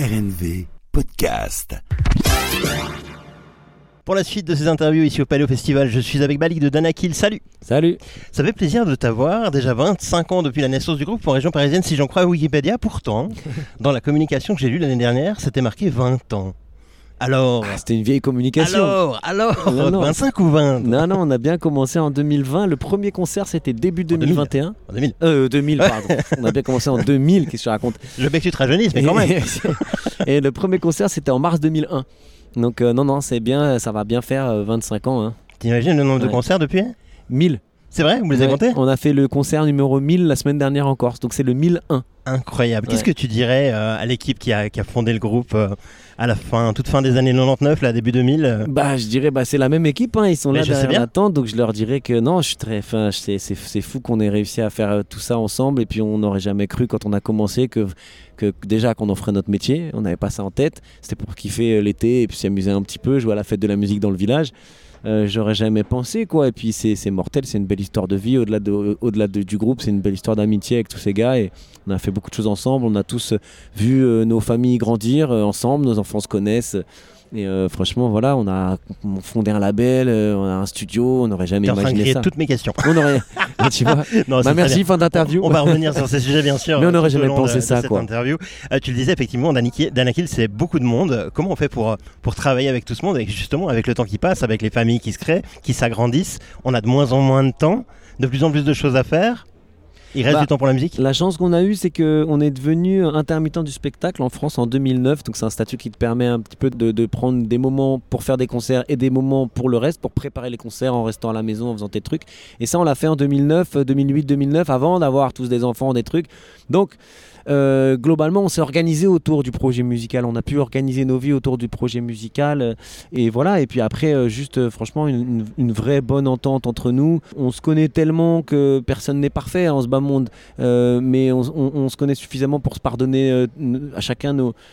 RNV Podcast. Pour la suite de ces interviews ici au Paléo Festival, je suis avec Malik de Danakil. Salut. Salut. Ça fait plaisir de t'avoir. Déjà 25 ans depuis la naissance du groupe en région parisienne, si j'en crois à Wikipédia. Pourtant, dans la communication que j'ai lue l'année dernière, c'était marqué 20 ans. Alors, c'était une vieille communication. Alors, non. 25 ou 20? Non, on a bien commencé en 2020. Le premier concert, c'était début 2021. En 2000. 2000, pardon. On a bien commencé en 2000, qu'est-ce que je raconte? Je veux bien que tu te rajeunisses, mais quand même. Et le premier concert, c'était en mars 2001. Donc non, c'est bien, ça va bien faire 25 ans. Hein. T'imagines le nombre de concerts depuis? 1000. C'est vrai? Vous les avez comptés? On a fait le concert numéro 1000 la semaine dernière en Corse, donc c'est le 1001. Incroyable. Qu'est-ce que tu dirais à l'équipe qui a fondé le groupe à la fin, toute fin des années 99, là, début 2000 Je dirais, c'est la même équipe, hein, ils sont mais là derrière la tente, donc je leur dirais que non, c'est fou qu'on ait réussi à faire tout ça ensemble, et puis on n'aurait jamais cru quand on a commencé que déjà qu'on en ferait notre métier, on n'avait pas ça en tête, c'était pour kiffer l'été et puis s'amuser un petit peu, jouer à la fête de la musique dans le village. J'aurais jamais pensé quoi, et puis c'est mortel, c'est une belle histoire de vie au-delà du groupe, c'est une belle histoire d'amitié avec tous ces gars, et on a fait beaucoup de choses ensemble, on a tous vu nos familles grandir ensemble, nos enfants se connaissent, et franchement voilà, on a fondé un label, on a un studio, on n'aurait jamais imaginé ça. T'es en train de griller toutes mes questions. On aurait, tu vois. Non, merci, fin d'interview. On va revenir sur ces sujets bien sûr. Mais on n'aurait jamais pensé ça cette quoi. Interview. Tu le disais effectivement, Danakil c'est beaucoup de monde. Comment on fait pour travailler avec tout ce monde, et justement avec le temps qui passe, avec les familles qui se créent, qui s'agrandissent, on a de moins en moins de temps, de plus en plus de choses à faire. Il reste du temps pour la musique? La chance qu'on a eue, c'est qu'on est devenu intermittent du spectacle en France en 2009. Donc c'est un statut qui te permet un petit peu de prendre des moments pour faire des concerts et des moments pour le reste, pour préparer les concerts en restant à la maison, en faisant tes trucs. Et ça, on l'a fait en 2009, 2008, 2009, avant d'avoir tous des enfants, des trucs. Donc globalement, on s'est organisé autour du projet musical. On a pu organiser nos vies autour du projet musical. Et voilà. Et puis après, franchement, une vraie bonne entente entre nous. On se connaît tellement que personne n'est parfait en ce bas monde. Mais on se connaît suffisamment pour se pardonner à chacun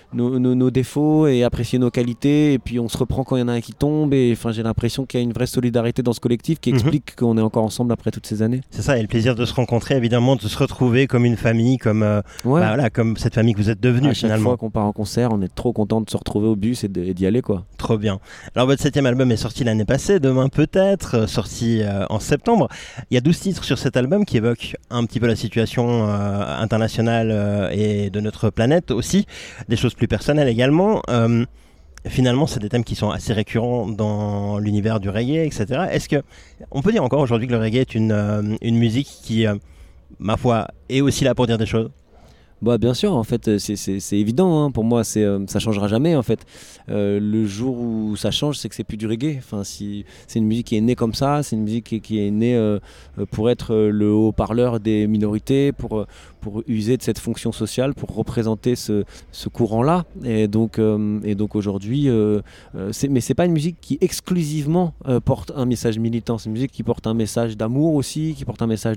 nos défauts et apprécier nos qualités. Et puis on se reprend quand il y en a un qui tombe. Et j'ai l'impression qu'il y a une vraie solidarité dans ce collectif qui explique qu'on est encore ensemble après toutes ces années. C'est ça, et le plaisir de se rencontrer, évidemment, de se retrouver comme une famille, comme comme cette famille que vous êtes devenue finalement. Chaque fois qu'on part en concert, on est trop content de se retrouver au bus et d'y aller quoi. Trop bien. Alors votre 7e album est sorti l'année passée, demain peut-être, sorti en septembre. Il y a 12 titres sur cet album qui évoquent un petit peu la situation internationale et de notre planète aussi, des choses plus personnelles également. Finalement, c'est des thèmes qui sont assez récurrents dans l'univers du reggae, etc. Est-ce qu'on peut dire encore aujourd'hui que le reggae est une musique qui, ma foi, est aussi là pour dire des choses? Bien sûr, en fait, c'est évident. Hein. Pour moi, ça changera jamais. En fait, le jour où ça change, c'est que c'est plus du reggae. Enfin, c'est une musique qui est née comme ça. C'est une musique qui est née pour être le haut-parleur des minorités, pour user de cette fonction sociale, pour représenter ce courant-là. Et donc aujourd'hui, mais c'est pas une musique qui exclusivement porte un message militant. C'est une musique qui porte un message d'amour aussi, qui porte un message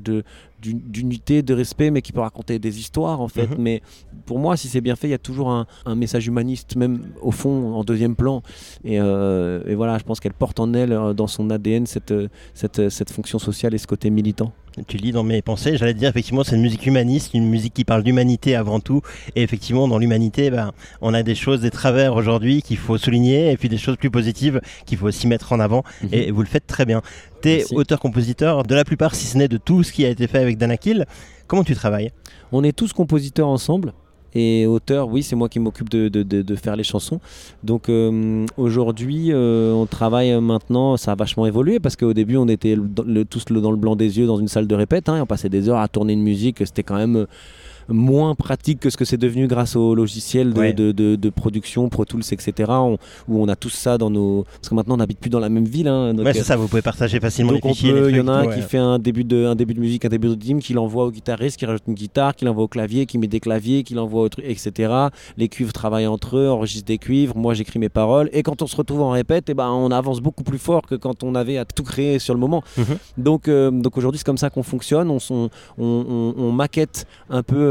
d'unité, de respect, mais qui peut raconter des histoires en fait. Mais pour moi, si c'est bien fait, il y a toujours un message humaniste, même au fond, en deuxième plan. Et voilà, je pense qu'elle porte en elle, dans son ADN, cette fonction sociale et ce côté militant. Tu lis dans mes pensées, j'allais te dire effectivement c'est une musique humaniste, une musique qui parle d'humanité avant tout, et effectivement dans l'humanité on a des choses, des travers aujourd'hui qu'il faut souligner, et puis des choses plus positives qu'il faut aussi mettre en avant, et vous le faites très bien. Tu es auteur-compositeur de la plupart, si ce n'est de tout ce qui a été fait avec Danakil. Comment tu travailles? On est tous compositeurs ensemble. Et auteur, oui, c'est moi qui m'occupe de faire les chansons. Donc aujourd'hui, on travaille maintenant, ça a vachement évolué parce qu'au début, on était tous dans le blanc des yeux dans une salle de répète. Hein, et on passait des heures à tourner une musique, c'était quand même moins pratique que ce que c'est devenu grâce aux logiciels de production, Pro Tools, etc. Où on a tout ça dans nos... Parce que maintenant, on n'habite plus dans la même ville. Hein, donc, c'est ça, vous pouvez partager facilement les fichiers. Il y en a un qui fait un début de musique, un début de rythme, qui l'envoie au guitariste, qui rajoute une guitare, qui l'envoie au clavier, qui met des claviers, qui l'envoie au truc, etc. Les cuivres travaillent entre eux, enregistrent des cuivres, moi j'écris mes paroles. Et quand on se retrouve en répète, on avance beaucoup plus fort que quand on avait à tout créer sur le moment. Donc aujourd'hui, c'est comme ça qu'on fonctionne. On maquette un peu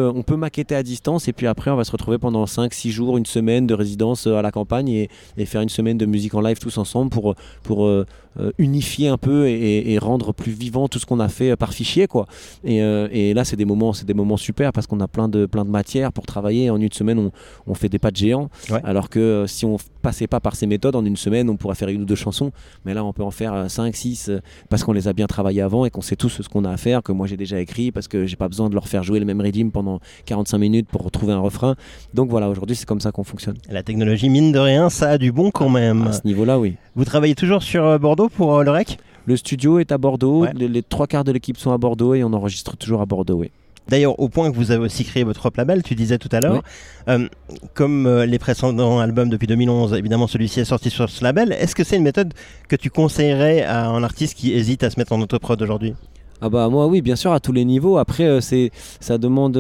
on peut maqueter à distance et puis après on va se retrouver pendant 5-6 jours, une semaine de résidence à la campagne et faire une semaine de musique en live tous ensemble pour unifier un peu et rendre plus vivant tout ce qu'on a fait par fichier, quoi. Et là c'est des moments super parce qu'on a plein de matières pour travailler. En une semaine on fait des pas de géants, alors que si on passait pas par ces méthodes, en une semaine on pourrait faire 1 ou 2 chansons, mais là on peut en faire 5-6 parce qu'on les a bien travaillées avant et qu'on sait tous ce qu'on a à faire, que moi j'ai déjà écrit, parce que j'ai pas besoin de leur faire jouer le même rythme pendant 45 minutes pour retrouver un refrain. Donc voilà, aujourd'hui c'est comme ça qu'on fonctionne. La technologie, mine de rien, ça a du bon quand même. À ce niveau-là, oui. Vous travaillez toujours sur Bordeaux pour le REC ? Le studio est à Bordeaux, les 3/4 de l'équipe sont à Bordeaux et on enregistre toujours à Bordeaux, oui. D'ailleurs, au point que vous avez aussi créé votre propre label, tu disais tout à l'heure, comme les précédents albums depuis 2011, évidemment celui-ci est sorti sur ce label, est-ce que c'est une méthode que tu conseillerais à un artiste qui hésite à se mettre en autoprod aujourd'hui ? Ah bah moi oui, bien sûr, à tous les niveaux. Après ça demande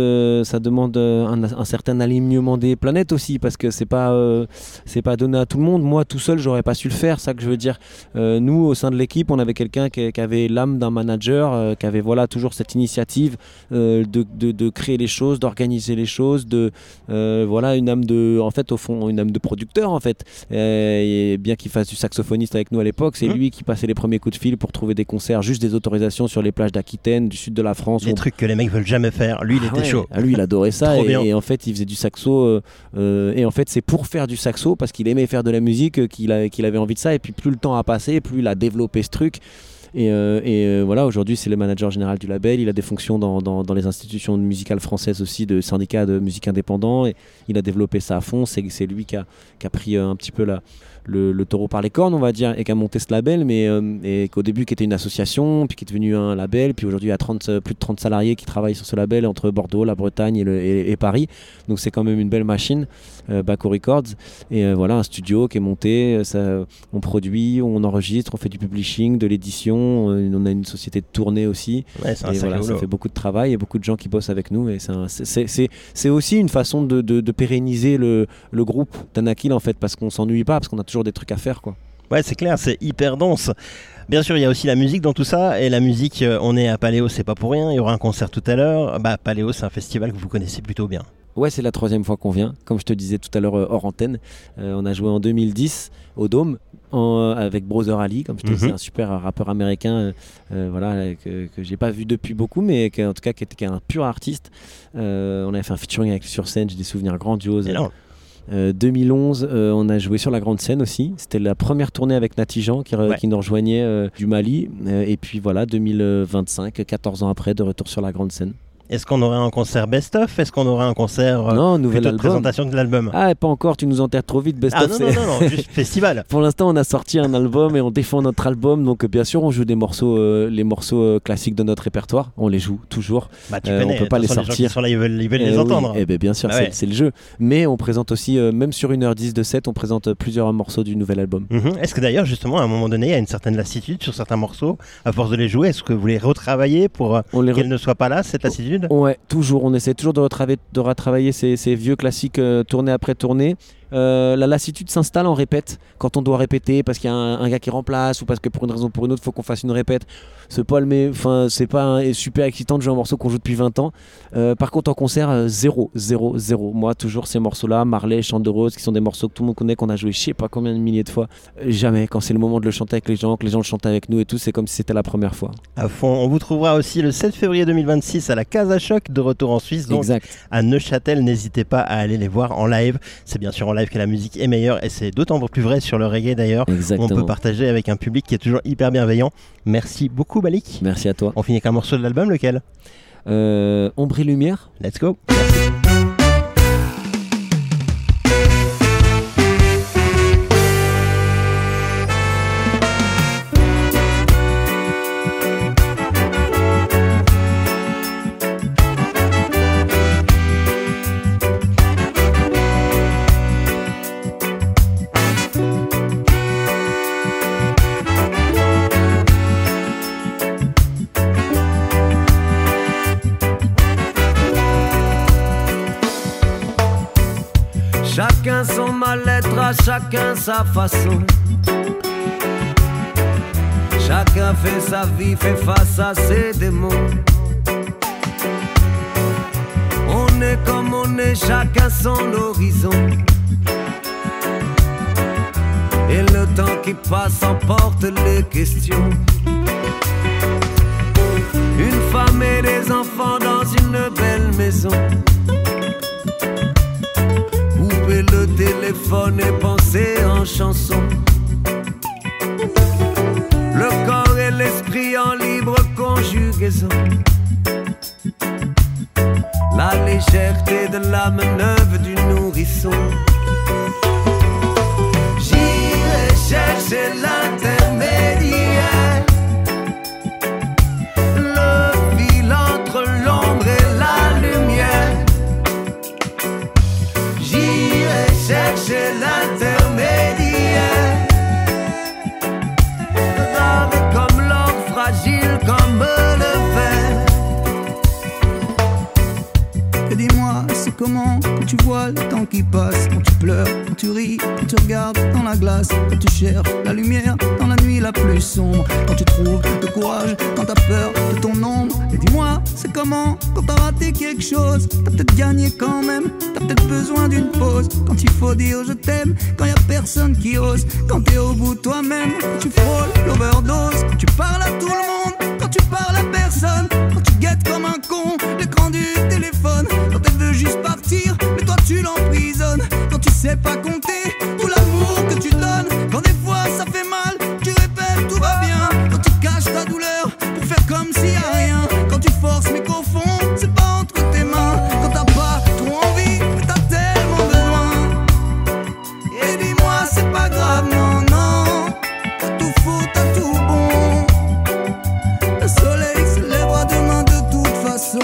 un certain alignement des planètes aussi, parce que c'est pas donné à tout le monde. Moi tout seul j'aurais pas su le faire, ça que je veux dire. Nous au sein de l'équipe on avait quelqu'un qui avait l'âme d'un manager, qui avait toujours cette initiative de créer les choses, d'organiser les choses, une âme de producteur en fait. Et bien qu'il fasse du saxophoniste avec nous à l'époque, c'est lui qui passait les premiers coups de fil pour trouver des concerts, juste des autorisations sur les plages d'Aquitaine, du sud de la France. Des trucs que les mecs veulent jamais faire. Lui, il était chaud. Lui, il adorait ça. et en fait, il faisait du saxo. Et en fait, c'est pour faire du saxo, parce qu'il aimait faire de la musique, qu'il avait envie de ça. Et puis, plus le temps a passé, plus il a développé ce truc. Voilà, aujourd'hui, c'est le manager général du label. Il a des fonctions dans les institutions musicales françaises aussi, de syndicats de musique indépendants. Et il a développé ça à fond. C'est lui qui a pris un petit peu le taureau par les cornes, on va dire, et qui a monté ce label, et qu'au début qui était une association, puis qui est devenu un label, puis aujourd'hui il y a plus de 30 salariés qui travaillent sur ce label entre Bordeaux, la Bretagne et Paris. Donc c'est quand même une belle machine, Baco Records, et voilà, un studio qui est monté, on produit, on enregistre, on fait du publishing, de l'édition, on a une société de tournée aussi, et voilà, ça fait beaucoup de travail et beaucoup de gens qui bossent avec nous, et c'est aussi une façon de pérenniser le groupe Danakil en fait, parce qu'on s'ennuie pas, parce qu'on a toujours des trucs à faire, quoi. Ouais, c'est clair, c'est hyper dense. Bien sûr, il y a aussi la musique dans tout ça, et la musique, on est à Paléo, c'est pas pour rien, il y aura un concert tout à l'heure. Paléo, c'est un festival que vous connaissez plutôt bien. Ouais, c'est la 3e fois qu'on vient, comme je te disais tout à l'heure hors antenne. On a joué en 2010 au Dôme avec Brother Ali, comme je te disais, un super rappeur américain que j'ai pas vu depuis beaucoup, mais qui est un pur artiste. On avait fait un featuring avec lui sur scène, j'ai des souvenirs grandioses. 2011, on a joué sur la grande scène aussi. C'était la première tournée avec Natijan qui nous rejoignait du Mali. Et puis voilà, 2025, 14 ans après, de retour sur la grande scène. Est-ce qu'on aurait un concert best-of ? Est-ce qu'on aurait un concert nouvel album. présentation de l'album ? Ah, pas encore, tu nous enterres trop vite, best-of. Non, juste festival. Pour l'instant, on a sorti un album et on défend notre album. Donc, bien sûr, on joue des morceaux, les morceaux classiques de notre répertoire. On les joue toujours. Tu connais, on peut pas les sortir. Les gens qui sont là, ils veulent les entendre. Oui. Bien sûr, c'est le jeu. Mais on présente aussi, même sur 1h10 de set, on présente plusieurs morceaux du nouvel album. Est-ce que d'ailleurs, justement, à un moment donné, il y a une certaine lassitude sur certains morceaux, à force de les jouer ? Est-ce que vous les retravaillez pour qu'elles ne soient pas là, cette lassitude ? Ouais, toujours. On essaie toujours de retravailler ces vieux classiques tournée après tournée. La lassitude s'installe en répète quand on doit répéter parce qu'il y a un gars qui remplace ou parce que pour une raison ou pour une autre il faut qu'on fasse une répète. C'est pas super excitant de jouer un morceau qu'on joue depuis 20 ans. Par contre en concert, zéro. Moi toujours ces morceaux-là, Marley, Chant de Rose, qui sont des morceaux que tout le monde connaît, qu'on a joué je sais pas combien de milliers de fois. Jamais, quand c'est le moment de le chanter avec les gens, que les gens le chantent avec nous et tout, c'est comme si c'était la première fois. À fond, on vous trouvera aussi le 7 février 2026 à la Casa Choc, de retour en Suisse, donc exact. À Neuchâtel. N'hésitez pas à aller les voir en live. C'est bien sûr en live que la musique est meilleure, et c'est d'autant plus vrai sur le reggae d'ailleurs. Exactement. On peut partager avec un public qui est toujours hyper bienveillant. Merci beaucoup Malik. Merci à toi. On finit avec un morceau de l'album, lequel ? Ombre et Lumière. Let's go. Merci. Chacun son mal-être, à chacun sa façon. Chacun fait sa vie, fait face à ses démons. On est comme on est, chacun son horizon. Et le temps qui passe emporte les questions. Une femme et des enfants dans une belle maison. Couper le téléphone et penser en chanson. Le corps et l'esprit en libre conjugaison. La légèreté de l'âme neuve du nourrisson. J'irai chercher l'intermédiaire, le fil entre l'ombre et la lumière. J'irai chercher l'intermédiaire, rare comme l'or, fragile comme le verre. Et dis-moi, c'est comment quand tu vois le temps qui passe, quand tu pleures, quand tu ris, quand tu regardes dans la glace, quand tu cherches la lumière dans la nuit la plus sombre, quand tu trouves le courage, quand t'as peur de ton ombre. Et dis-moi, c'est comment quand t'as raté quelque chose, t'as peut-être gagné quand même, t'as peut-être besoin d'une pause, quand il faut dire je t'aime, quand y a personne qui ose, quand t'es au bout de toi-même, quand tu frôles l'overdose, quand tu parles à tout le monde, quand tu parles à personne, quand tu guettes comme un con l'écran du téléphone, quand elle veut juste partir, mais toi tu l'emprisonnes, quand tu sais pas compter tout l'amour que tu donnes, quand des fois ça fait mal, tu répètes tout va bien, quand tu caches ta douleur pour faire comme s'il y a rien, quand tu forces mais qu'au fond c'est pas entre tes mains, quand t'as pas trop envie mais t'as tellement besoin. Et dis-moi c'est pas grave, non non, t'as tout faux, t'as tout bon. Le soleil se lèvera demain de toute façon.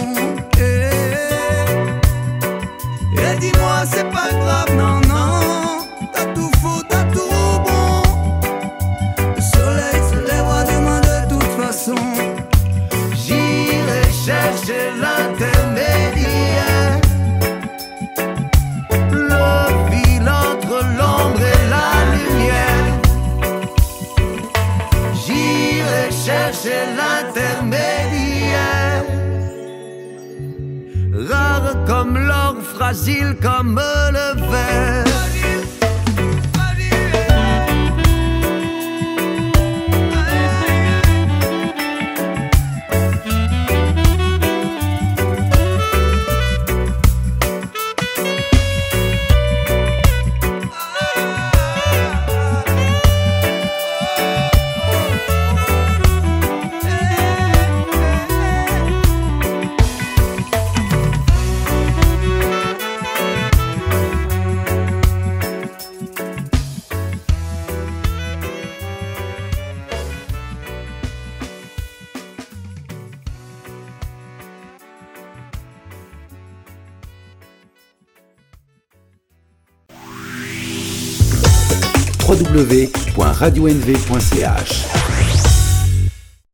Et dis-moi c'est pas grave, non non, t'as tout faux, t'as tout bon. Le soleil se lèvera demain de toute façon. J'irai chercher l'intermédiaire, le fil entre l'ombre et la lumière. J'irai chercher l'intermédiaire, rare comme l'or, fragile comme le verre. www.radionv.ch